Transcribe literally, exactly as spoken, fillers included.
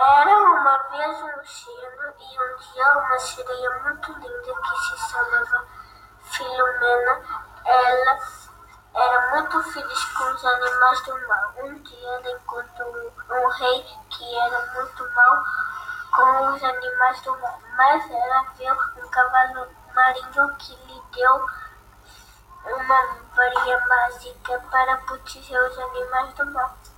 Era uma vez um oceano e um dia uma sereia muito linda que se chamava Filomena. Ela era muito feliz com os animais do mar. Um dia ela encontrou um rei que era muito mau com os animais do mar, mas ela viu um cavalo marinho que lhe deu uma varinha mágica para proteger os animais do mar.